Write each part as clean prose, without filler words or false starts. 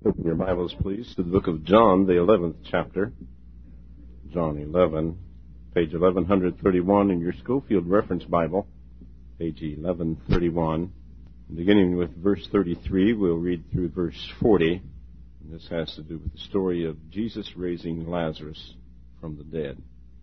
Open your Bibles, please, to the book of John, the 11th chapter. John 11, page 1131 in your Schofield Reference Bible, page 1131. Beginning with verse 33, we'll read through verse 40. And this has to do with the story of Jesus raising Lazarus from the dead.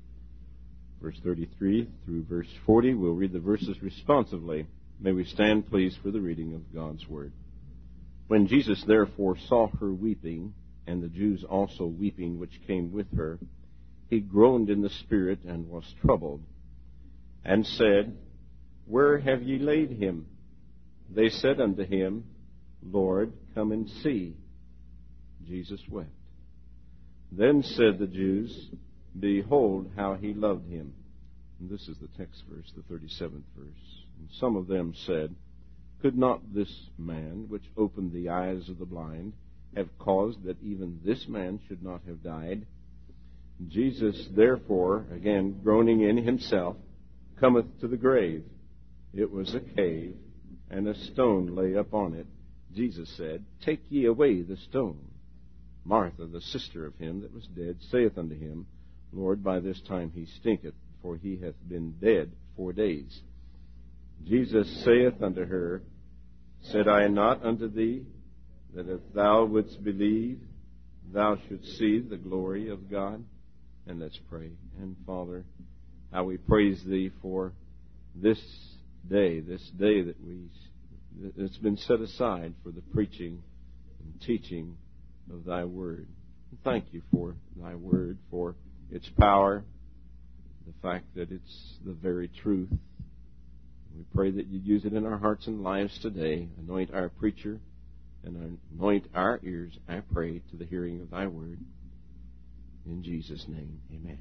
Verse 33 through verse 40, we'll read the verses responsively. May we stand, please, for the reading of God's Word. When Jesus therefore saw her weeping, and the Jews also weeping which came with her, he groaned in the spirit and was troubled, and said, Where have ye laid him? They said unto him, Lord, come and see. Jesus wept. Then said the Jews, Behold how he loved him. And this is the text verse, the 37th verse. And some of them said, Could not this man, which opened the eyes of the blind, have caused that even this man should not have died? Jesus, therefore, again groaning in himself, cometh to the grave. It was a cave, and a stone lay upon it. Jesus said, Take ye away the stone. Martha, the sister of him that was dead, saith unto him, Lord, by this time he stinketh, for he hath been dead 4 days. Jesus saith unto her, Said I not unto thee, that if thou wouldst believe, thou shouldst see the glory of God? And let's pray. And Father, how we praise thee for this day that it's been set aside for the preaching and teaching of thy word. And thank you for thy word, for its power, the fact that it's the very truth. We pray that you use it in our hearts and lives today. Anoint our preacher and anoint our ears, I pray, to the hearing of thy word. In Jesus' name, amen.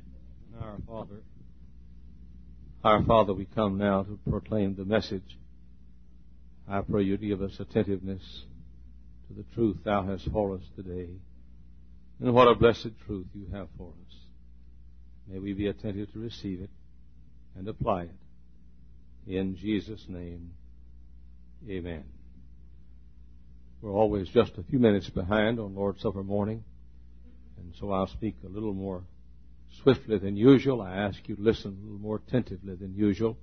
Our Father, we come now to proclaim the message. I pray you to give us attentiveness to the truth thou hast for us today. And what a blessed truth you have for us. May we be attentive to receive it and apply it. In Jesus' name, amen. We're always just a few minutes behind on Lord's Supper morning, and so I'll speak a little more swiftly than usual. I ask you to listen a little more attentively than usual.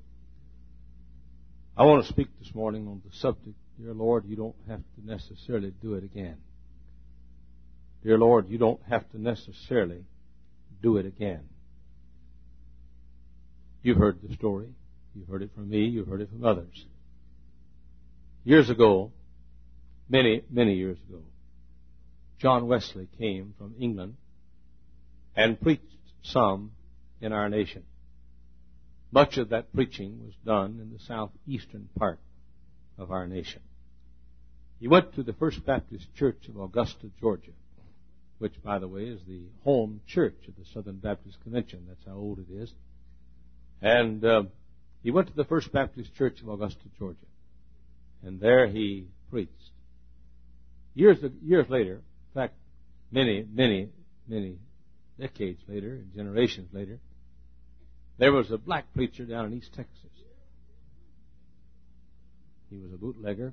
I want to speak this morning on the subject, Dear Lord, you don't have to necessarily do it again. Dear Lord, you don't have to necessarily do it again. You've heard the story. You've heard it from me. You've heard it from others. Years ago, many years ago, John Wesley came from England and preached some in our nation. Much of that preaching was done in the southeastern part of our nation. He went to the First Baptist Church of Augusta, Georgia, which, by the way, is the home church of the Southern Baptist Convention. That's how old it is. And he went to the First Baptist Church of Augusta, Georgia, and there he preached. Years later, in fact, many decades later, generations later, there was a black preacher down in East Texas. He was a bootlegger,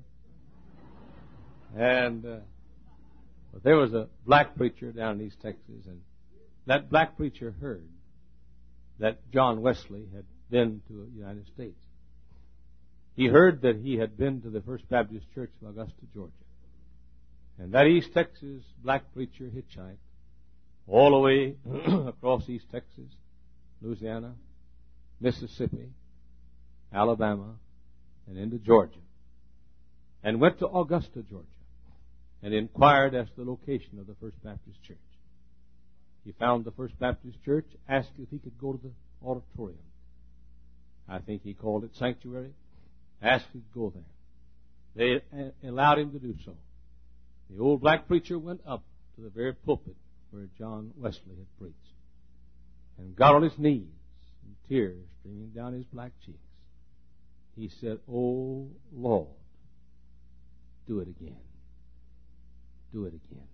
and but there was a black preacher down in East Texas, and that black preacher heard that John Wesley had been to the United States. He heard that he had been to the First Baptist Church of Augusta, Georgia. And that East Texas black preacher hitchhiked all the way across East Texas, Louisiana, Mississippi, Alabama, and into Georgia, and went to Augusta, Georgia, and inquired as to the location of the First Baptist Church. He found the First Baptist Church, asked if he could go to the auditorium. I think he called it sanctuary, asked him to go there. They allowed him to do so. The old black preacher went up to the very pulpit where John Wesley had preached and got on his knees and tears streaming down his black cheeks. He said, Oh, Lord, do it again. Do it again.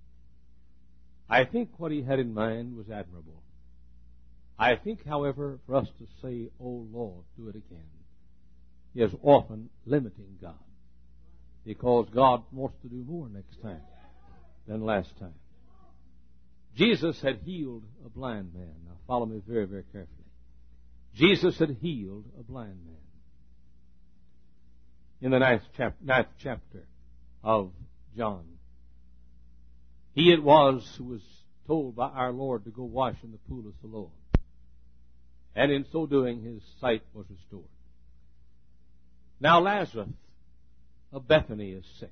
I think what he had in mind was admirable. I think, however, for us to say, Oh, Lord, do it again, is often limiting God, because God wants to do more next time. than last time. Jesus had healed a blind man. Now follow me very, very carefully. Jesus had healed a blind man. In the ninth chapter of John, he it was who was told by our Lord to go wash in the pool of Siloam. And in so doing, his sight was restored. Now Lazarus of Bethany is sick.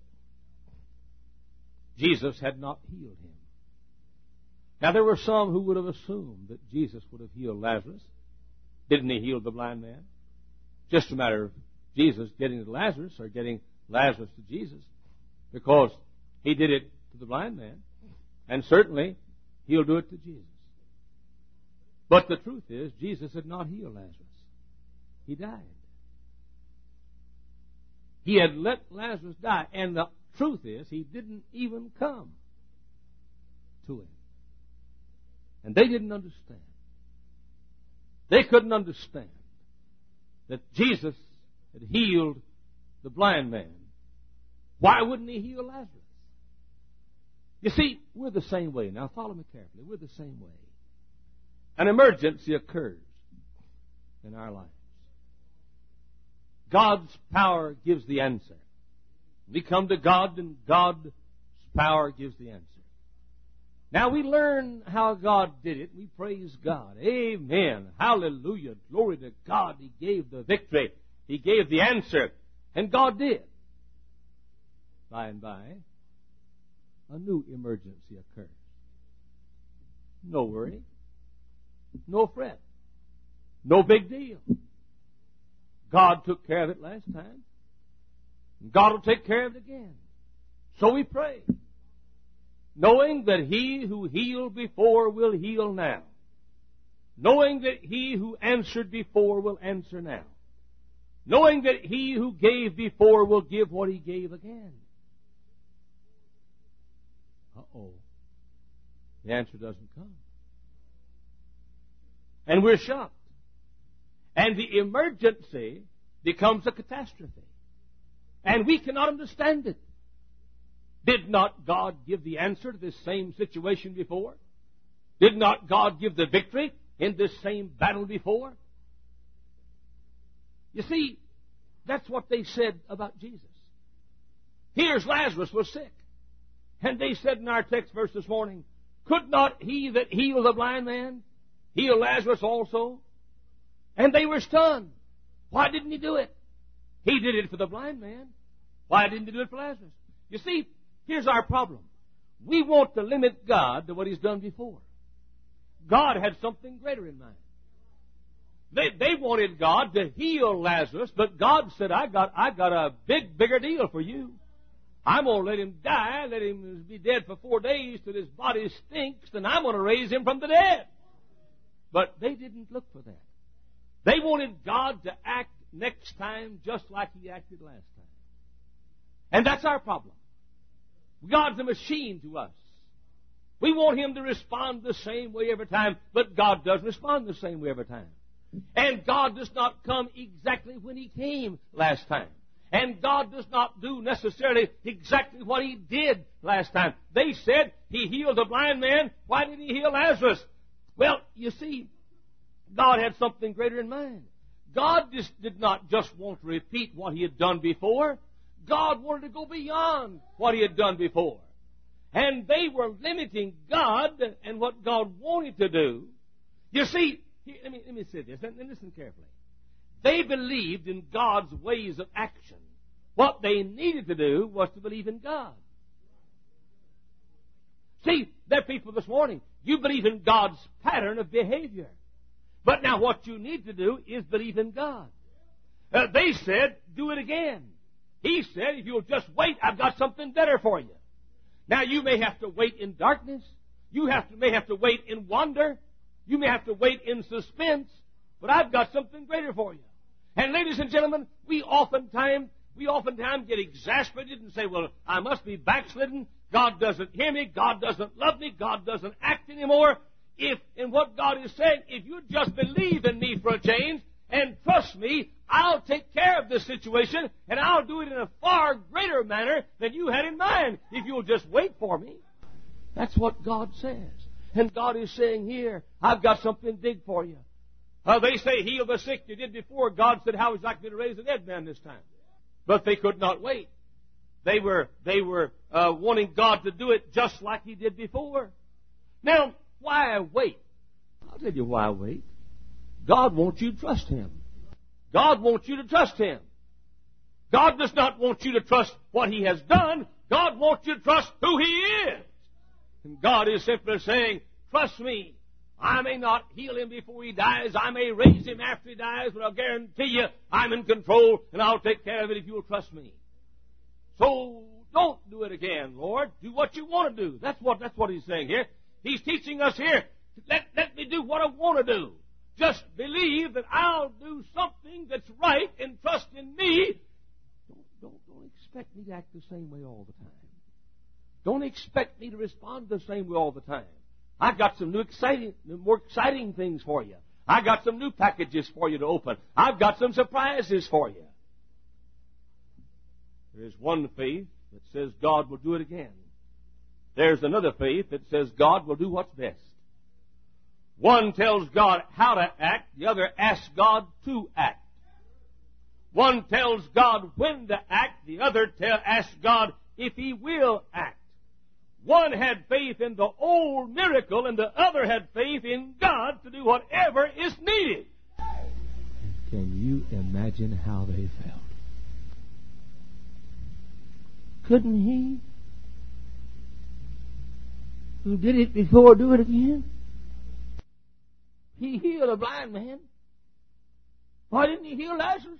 Jesus had not healed him. Now there were some who would have assumed that Jesus would have healed Lazarus. Didn't he heal the blind man? Just a matter of Jesus getting to Lazarus or getting Lazarus to Jesus, because he did it to the blind man, and certainly he'll do it to Jesus. But the truth is, Jesus had not healed Lazarus. He died. He had let Lazarus die, and the truth is, he didn't even come to him. And they didn't understand. They couldn't understand that Jesus had healed the blind man. Why wouldn't he heal Lazarus? You see, we're the same way. Now follow me carefully. We're the same way. An emergency occurs in our lives. God's power gives the answer. We come to God, and God's power gives the answer. Now we learn how God did it. We praise God. Amen. Hallelujah. Glory to God. He gave the victory. He gave the answer. And God did. By and by, a new emergency occurs. No worry. No fret. No big deal. God took care of it last time. And God will take care of it again. So we pray, knowing that he who healed before will heal now. Knowing that he who answered before will answer now. Knowing that he who gave before will give what he gave again. Uh-oh. The answer doesn't come. And we're shocked. And the emergency becomes a catastrophe. And we cannot understand it. Did not God give the answer to this same situation before? Did not God give the victory in this same battle before? You see, that's what they said about Jesus. Here's Lazarus was sick. And they said in our text verse this morning, could not he that healed the blind man heal Lazarus also? And they were stunned. Why didn't he do it? He did it for the blind man. Why didn't he do it for Lazarus? You see, here's our problem. We want to limit God to what he's done before. God had something greater in mind. They wanted God to heal Lazarus, but God said, I got a bigger deal for you. I'm going to let him die, let him be dead for 4 days till his body stinks, and I'm going to raise him from the dead. But they didn't look for that. They wanted God to act next time just like he acted last time. And that's our problem. God's a machine to us. We want him to respond the same way every time, but God doesn't respond the same way every time. And God does not come exactly when he came last time. And God does not do necessarily exactly what he did last time. They said he healed a blind man. Why didn't he heal Lazarus? Well, you see, God had something greater in mind. God did not just want to repeat what he had done before. God wanted to go beyond what he had done before. And they were limiting God and what God wanted to do. You see, let me say this, and listen carefully. They believed in God's ways of action. What they needed to do was to believe in God. See, there are people this morning, you believe in God's pattern of behavior. But now what you need to do is believe in God. They said, do it again. He said, if you'll just wait, I've got something better for you. Now you may have to wait in darkness. You may have to wait in wonder. You may have to wait in suspense. But I've got something greater for you. And ladies and gentlemen, we oftentimes get exasperated and say, well, I must be backslidden. God doesn't hear me. God doesn't love me. God doesn't act anymore. If, in what God is saying, if you just believe in me for a change and trust me, I'll take care of this situation and I'll do it in a far greater manner than you had in mind if you'll just wait for me. That's what God says. And God is saying here, I've got something big for you. They say, heal the sick you did before. God said, how would you like me to raise a dead man this time? But they could not wait. They were wanting God to do it just like He did before. Now, why wait? I'll tell you why wait. God wants you to trust Him. God wants you to trust Him. God does not want you to trust what He has done. God wants you to trust who He is. And God is simply saying, trust me. I may not heal him before he dies. I may raise him after he dies, but I'll guarantee you I'm in control and I'll take care of it if you'll trust me. So don't do it again, Lord. Do what you want to do. That's what He's saying here. He's teaching us here. Let me do what I want to do. Just believe that I'll do something that's right and trust in me. Don't expect me to act the same way all the time. Don't expect me to respond the same way all the time. I've got some more exciting things for you. I've got some new packages for you to open. I've got some surprises for you. There is one faith that says God will do it again. There's another faith that says God will do what's best. One tells God how to act. The other asks God to act. One tells God when to act. The other asks God if He will act. One had faith in the old miracle, and the other had faith in God to do whatever is needed. Can you imagine how they felt? Couldn't He, who did it before, do it again? He healed a blind man. Why didn't He heal Lazarus?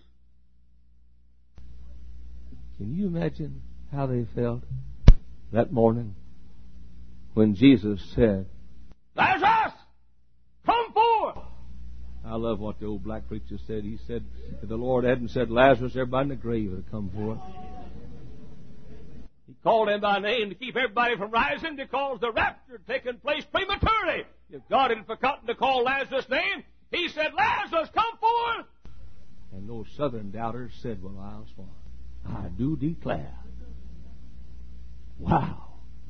Can you imagine how they felt that morning when Jesus said, Lazarus, come forth! I love what the old black preacher said. He said, if the Lord hadn't said Lazarus, everybody in the grave would have come forth. He called him by name to keep everybody from rising because the rapture had taken place prematurely. If God had forgotten to call Lazarus' name, He said, Lazarus, come forth! And those southern doubters said, well, I'll swear. I do declare. Wow.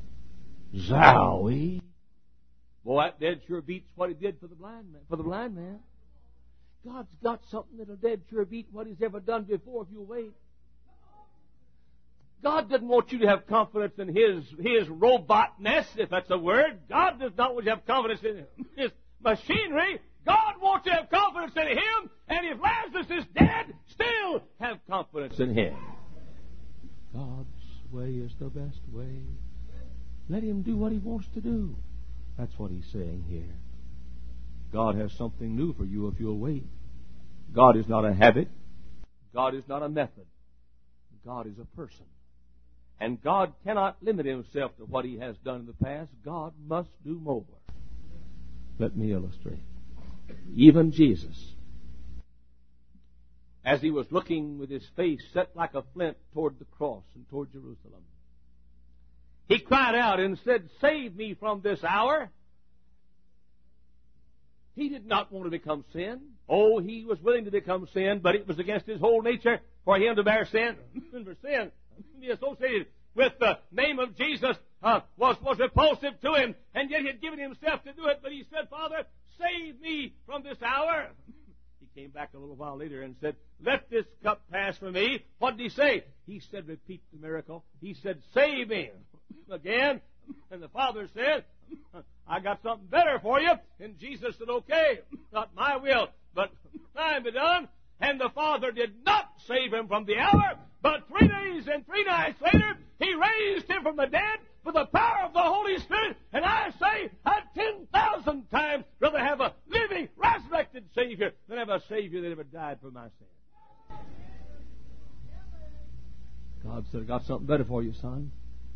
Zowie. Boy, that dead sure beats what He did for the blind man. God's got something that'll dead sure beat what He's ever done before if you'll wait. God doesn't want you to have confidence in His robotness, if that's a word. God does not want you to have confidence in His machinery. God wants you to have confidence in Him, and if Lazarus is dead, still have confidence in Him. God's way is the best way. Let Him do what He wants to do. That's what He's saying here. God has something new for you if you'll wait. God is not a habit. God is not a method. God is a person. And God cannot limit Himself to what He has done in the past. God must do more. Let me illustrate. Even Jesus, as He was looking with His face set like a flint toward the cross and toward Jerusalem, He cried out and said, save me from this hour. He did not want to become sin. Oh, He was willing to become sin, but it was against His whole nature for Him to bear sin. And for sin to be associated with the name of Jesus was repulsive to Him, and yet He had given Himself to do it. But He said, Father, save me from this hour. He came back a little while later and said, let this cup pass from me. What did He say? He said, repeat the miracle. He said, save me. Again. And the Father said, I got something better for you. And Jesus said, okay, not my will, but thine be done. And the Father did not save Him from the hour, but 3 days and 3 nights later, He raised Him from the dead with the power of the Holy Spirit. And I say, I'd 10,000 times rather have a living, resurrected Savior than have a Savior that ever died for my sin. God said, I got something better for you, son.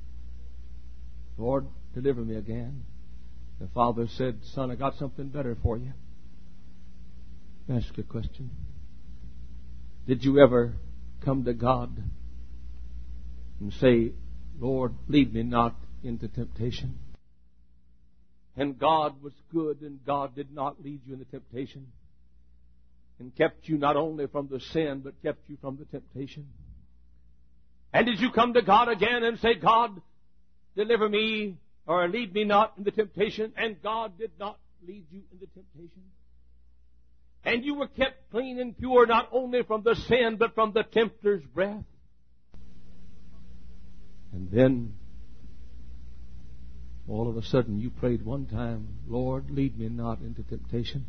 Lord, deliver me again. The Father said, son, I got something better for you. Ask a question. Did you ever come to God and say, Lord, lead me not into temptation? And God was good, and God did not lead you into temptation, and kept you not only from the sin, but kept you from the temptation. And did you come to God again and say, God, deliver me or lead me not into temptation. And God did not lead you into temptation. And you were kept clean and pure, not only from the sin, but from the tempter's breath. And then, all of a sudden, you prayed one time, Lord, lead me not into temptation.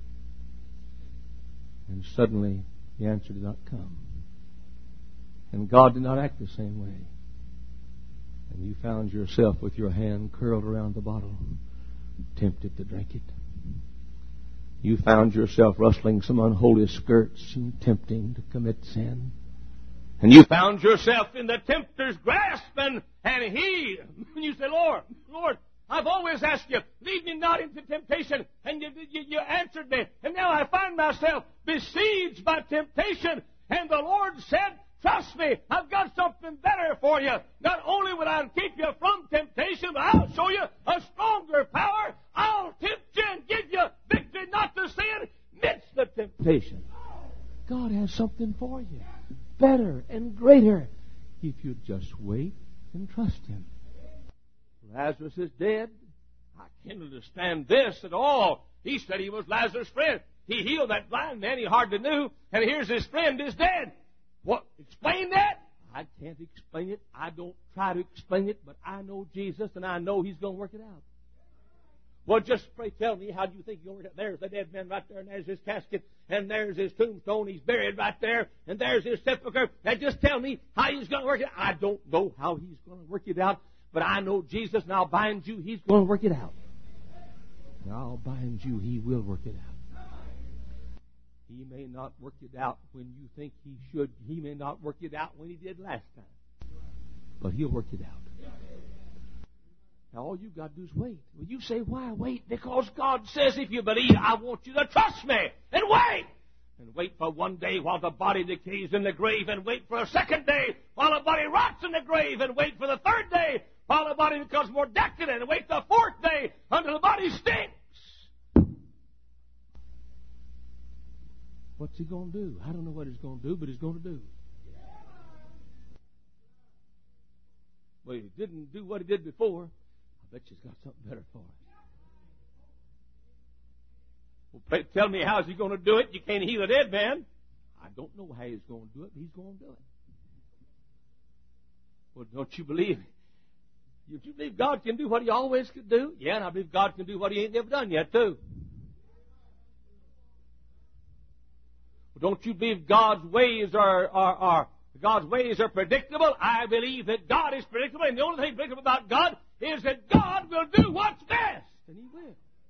And suddenly, the answer did not come. And God did not act the same way. And you found yourself with your hand curled around the bottle, tempted to drink it. You found yourself rustling some unholy skirts and tempting to commit sin. And you found yourself in the tempter's grasp, and you say, Lord, I've always asked you, lead me not into temptation, and you answered me, and now I find myself besieged by temptation, and the Lord said, trust me, I've got something better for you. Not only will I keep you from temptation, but I'll show you a stronger power. I'll tempt you and give you victory not to sin amidst the temptation. God has something for you, better and greater, if you just wait and trust Him. Lazarus is dead. I can't understand this at all. He said he was Lazarus' friend. He healed that blind man he hardly knew, and here's his friend is dead. What? Explain that? I can't explain it. I don't try to explain it, but I know Jesus, and I know He's going to work it out. Well, just pray tell me, how do you think He's going to work it out? There's the dead man right there, and there's his casket, and there's his tombstone. He's buried right there, and there's his sepulcher. Now, just tell me how He's going to work it out. I don't know how He's going to work it out, but I know Jesus, and I'll bind you. He's going to work it out. And I'll bind you. He will work it out. He may not work it out when you think He should. He may not work it out when He did last time. But He'll work it out. Now, all you've got to do is wait. Well, you say, why wait? Because God says, if you believe, I want you to trust me. And wait! And wait for one day while the body decays in the grave. And wait for a second day while the body rots in the grave. And wait for the third day while the body becomes more decadent. And wait the fourth day until the body stinks. What's He going to do? I don't know what He's going to do, but He's going to do. Well, He didn't do what He did before. I bet He's got something better for us. Well, tell me, how's He going to do it? You can't heal a dead man. I don't know how He's going to do it, but He's going to do it. Well, don't you believe? If you believe God can do what He always could do, yeah, and I believe God can do what He ain't never done yet, too. Don't you believe God's ways are predictable? I believe that God is predictable, and the only thing predictable about God is that God will do what's best, and He will.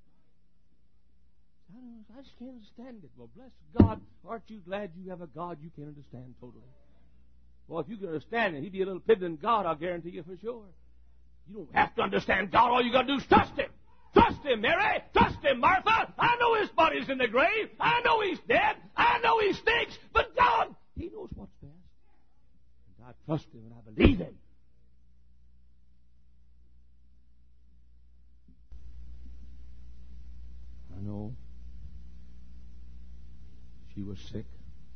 I just can't understand it. Well, bless God, aren't you glad you have a God you can understand totally? Well, if you can understand it, He'd be a little piddling God, I'll guarantee you for sure. You don't have to understand God. All you got to do is trust Him. Trust Him, Mary. Trust Him, Martha. I know his body's in the grave. I know he's dead. I know he stinks. But God, He knows what's best. And I trust Him and I believe Him. I know she was sick.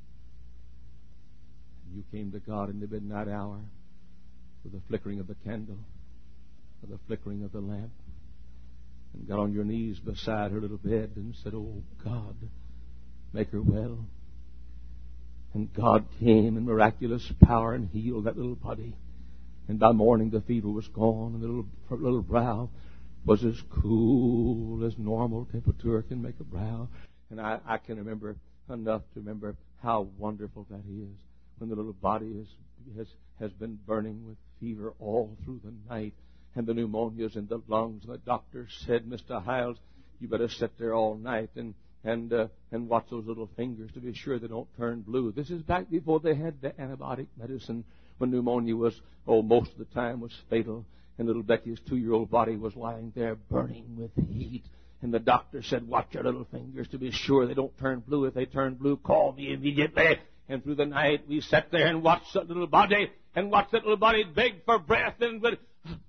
And you came to God in the midnight hour with the flickering of the candle, with the flickering of the lamp, and got on your knees beside her little bed and said, oh, God, make her well. And God came in miraculous power and healed that little body. And by morning the fever was gone, and her little brow was as cool as normal temperature can make a brow. And I can remember enough to remember how wonderful that is when the little body has been burning with fever all through the night. And the pneumonia's in the lungs. And the doctor said, Mr. Hiles, you better sit there all night and watch those little fingers to be sure they don't turn blue. This is back before they had the antibiotic medicine, when pneumonia was, most of the time was fatal. And little Becky's 2-year-old body was lying there burning with heat. And the doctor said, watch your little fingers to be sure they don't turn blue. If they turn blue, call me immediately. And through the night, we sat there and watched that little body, beg for breath, and would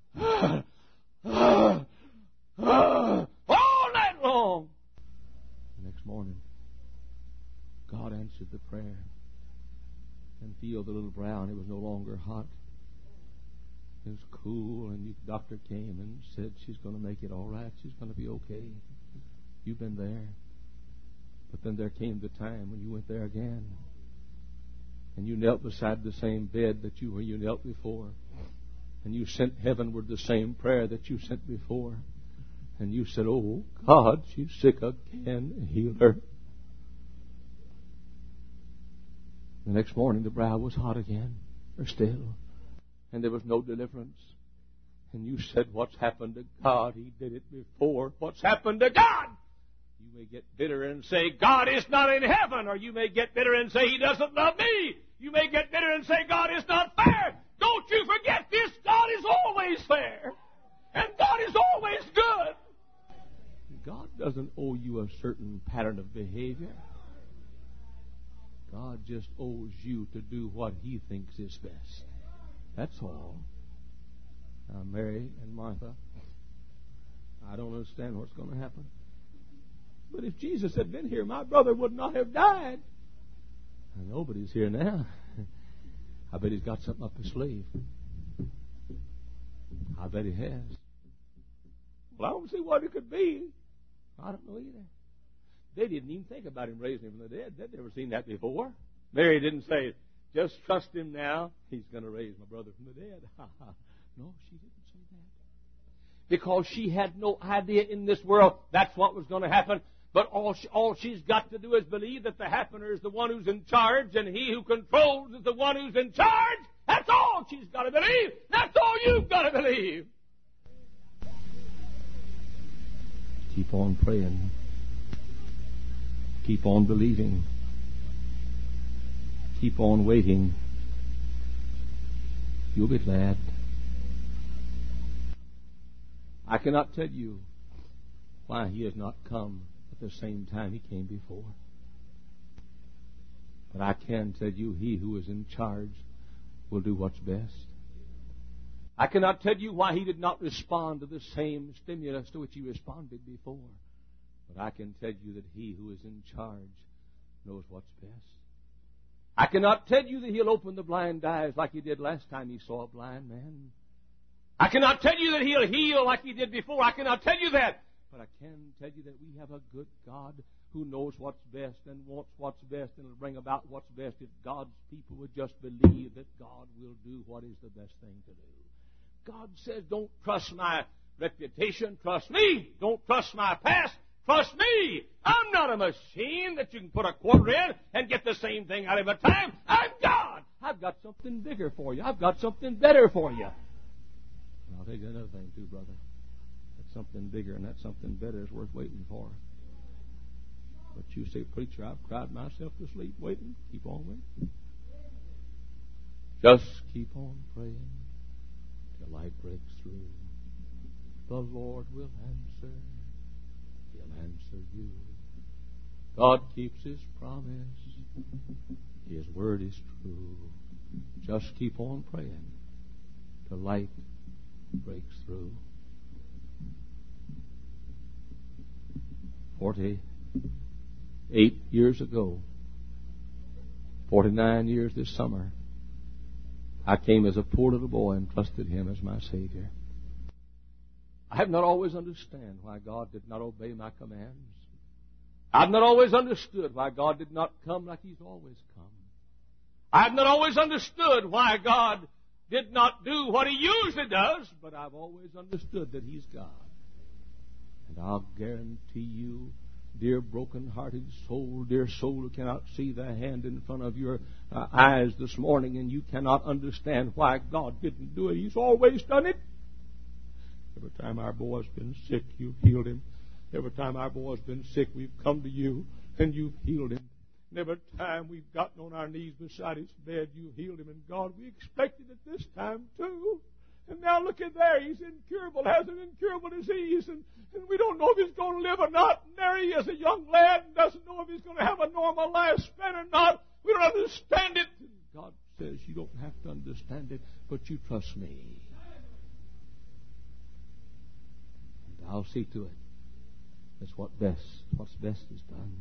all night long. The next morning, God answered the prayer and healed the little brow, and it was no longer hot. It was cool, and the doctor came and said, she's going to make it all right. She's going to be okay. You've been there. But then there came the time when you went there again. And you knelt beside the same bed that you knelt before. And you sent heavenward the same prayer that you sent before. And you said, oh, God, she's sick again. Heal her. The next morning, the brow was hot again, or still. And there was no deliverance. And you said, what's happened to God? He did it before. What's happened to God? You may get bitter and say, God is not in heaven. Or you may get bitter and say, He doesn't love me. You may get bitter and say, God is not fair. Don't you forget this. God is always fair. And God is always good. God doesn't owe you a certain pattern of behavior. God just owes you to do what He thinks is best. That's all. Now, Mary and Martha, I don't understand what's going to happen. But if Jesus had been here, my brother would not have died. I know, but He's here now. I bet He's got something up His sleeve. I bet He has. Well, I don't see what it could be. I don't know either. They didn't even think about Him raising Him from the dead. They'd never seen that before. Mary didn't say, just trust Him now. He's going to raise my brother from the dead. No, she didn't say that. Because she had no idea in this world that's what was going to happen. But all she's got to do is believe that the happener is the one who's in charge, and He who controls is the one who's in charge. That's all she's got to believe. That's all you've got to believe. Keep on praying. Keep on believing. Keep on waiting. You'll be glad. I cannot tell you why He has not come at the same time He came before. But I can tell you He who is in charge will do what's best. I cannot tell you why He did not respond to the same stimulus to which He responded before. But I can tell you that He who is in charge knows what's best. I cannot tell you that He'll open the blind eyes like He did last time He saw a blind man. I cannot tell you that He'll heal like He did before. I cannot tell you that. But I can tell you that we have a good God who knows what's best and wants what's best and will bring about what's best if God's people would just believe that God will do what is the best thing to do. God says, don't trust my reputation, trust me. Don't trust my past, trust me. I'm not a machine that you can put a quarter in and get the same thing out of a time. I'm God. I've got something bigger for you. I've got something better for you. And I'll tell you another thing too, brother. That's something bigger and that something better is worth waiting for. But you say, preacher, I've cried myself to sleep waiting. Keep on waiting. Just keep on praying. The light breaks through. The Lord will answer. He'll answer you. God keeps His promise. His word is true. Just keep on praying. The light breaks through. 48 years ago, 49 years this summer, I came as a poor little boy and trusted Him as my Savior. I have not always understood why God did not obey my commands. I've not always understood why God did not come like He's always come. I have not always understood why God did not do what He usually does, but I've always understood that He's God. And I'll guarantee you, dear broken-hearted soul, dear soul who cannot see the hand in front of your eyes this morning and you cannot understand why God didn't do it. He's always done it. Every time our boy's been sick, you've healed him. Every time our boy's been sick, we've come to you and you've healed him. And every time we've gotten on our knees beside his bed, you've healed him. And God, we expected it this time too. And now look at there, he's incurable, has an incurable disease, and we don't know if he's going to live or not. And there he is, a young lad, and doesn't know if he's going to have a normal lifespan or not. We don't understand it. And God says, you don't have to understand it, but you trust me. And I'll see to it. That's what's best is done.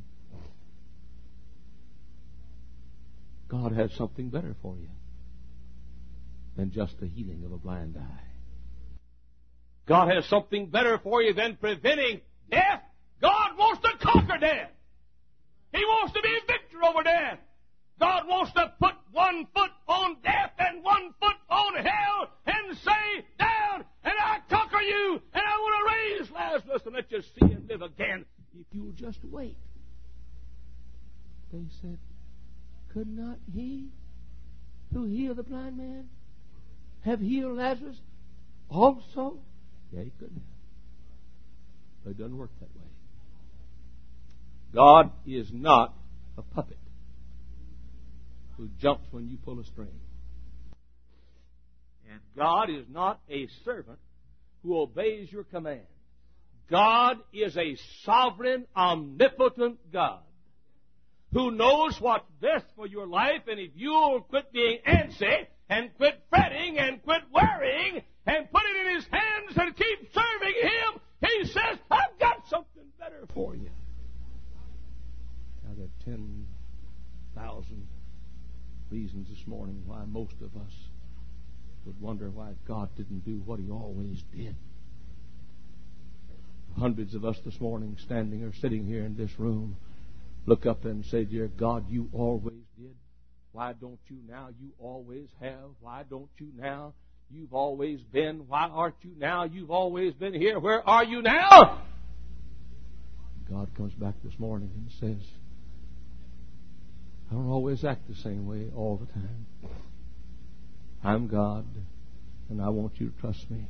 God has something better for you. than just the healing of a blind eye. God has something better for you than preventing death. God wants to conquer death. He wants to be victor over death. God wants to put one foot on death and one foot on hell and say, down, and I conquer you, and I want to raise Lazarus and let you see him live again if you'll just wait. They said, could not he who healed the blind man have healed Lazarus also? Yeah, he could have. But it doesn't work that way. God is not a puppet who jumps when you pull a string. And God is not a servant who obeys your command. God is a sovereign, omnipotent God who knows what's best for your life, and if you'll quit being antsy and quit fretting and quit worrying and put it in His hands and keep serving Him, He says, I've got something better for you. Now there are 10,000 reasons this morning why most of us would wonder why God didn't do what He always did. Hundreds of us this morning standing or sitting here in this room look up and say, dear God, you always did. Why don't you now? You always have. Why don't you now? You've always been. Why aren't you now? You've always been here. Where are you now? God comes back this morning and says, I don't always act the same way all the time. I'm God, and I want you to trust me.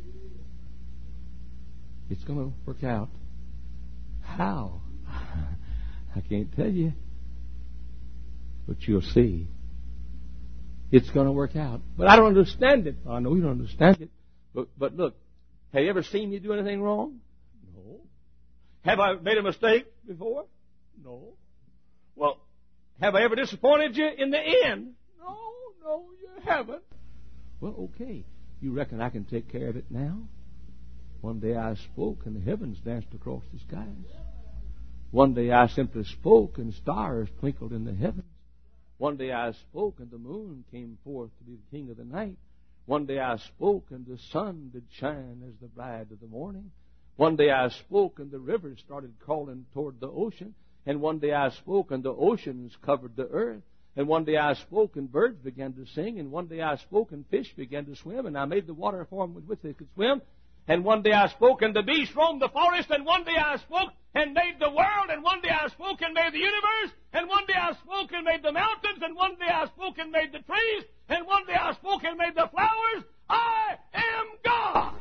It's going to work out. How? I can't tell you. But you'll see. It's going to work out. But I don't understand it. I know you don't understand it. But look, have you ever seen me do anything wrong? No. Have I made a mistake before? No. Well, have I ever disappointed you in the end? No, you haven't. Well, okay. You reckon I can take care of it now? One day I spoke and the heavens danced across the skies. One day I simply spoke and stars twinkled in the heavens. One day I spoke and the moon came forth to be the king of the night. One day I spoke and the sun did shine as the bride of the morning. One day I spoke and the rivers started crawling toward the ocean. And one day I spoke and the oceans covered the earth. And one day I spoke and birds began to sing. And one day I spoke and fish began to swim. And I made the water form with which they could swim. And one day I spoke and the beasts roamed the forest. And one day I spoke and made the world. And one day I spoke and made the universe. And one day I spoke and made the mountains. And one day I spoke and made the trees. And one day I spoke and made the flowers. I am God.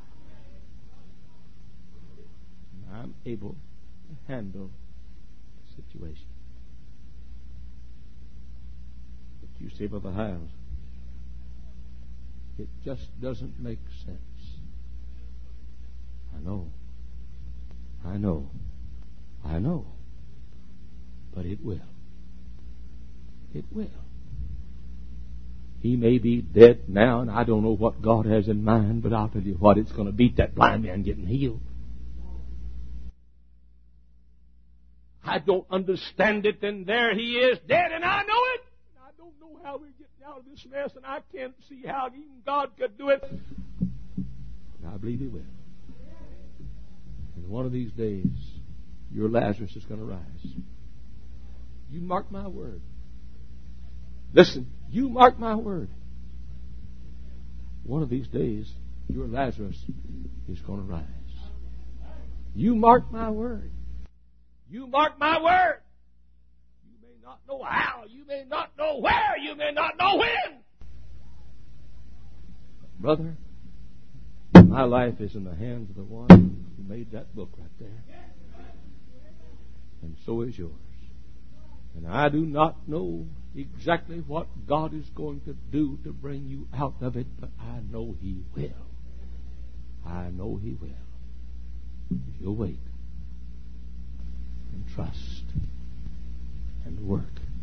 I'm able to handle the situation. But you say, Brother Hiles, it just doesn't make sense. I know. But it will. It will. He may be dead now, and I don't know what God has in mind, but I'll tell you what, it's going to beat that blind man getting healed. I don't understand it, and there he is, dead, and I know it. And I don't know how we're getting out of this mess, and I can't see how even God could do it. And I believe He will. And one of these days, your Lazarus is going to rise. You mark my word. Listen, you mark my word. One of these days, your Lazarus is going to rise. You mark my word. You mark my word. You may not know how. You may not know where. You may not know when. Brother, my life is in the hands of the one who made that book right there. And so is yours. And I do not know exactly what God is going to do to bring you out of it, but I know He will. I know He will. If you'll wait and trust and work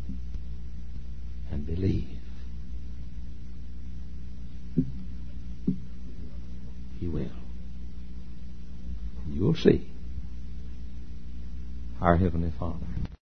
and believe, He will. You'll see. Our Heavenly Father,